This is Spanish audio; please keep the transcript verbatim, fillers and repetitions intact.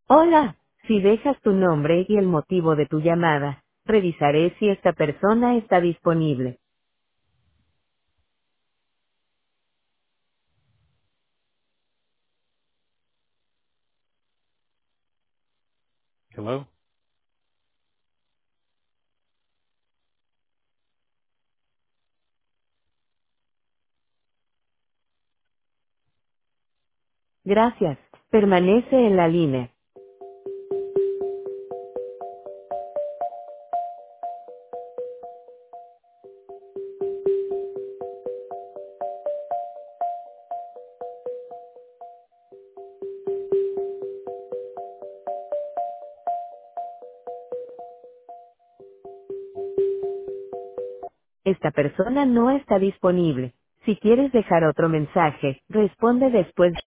Hola, si dejas tu nombre y el motivo de tu llamada, revisaré si esta persona está disponible. Hello? Gracias. Permanece en la línea. Esta persona no está disponible. Si quieres dejar otro mensaje, responde después.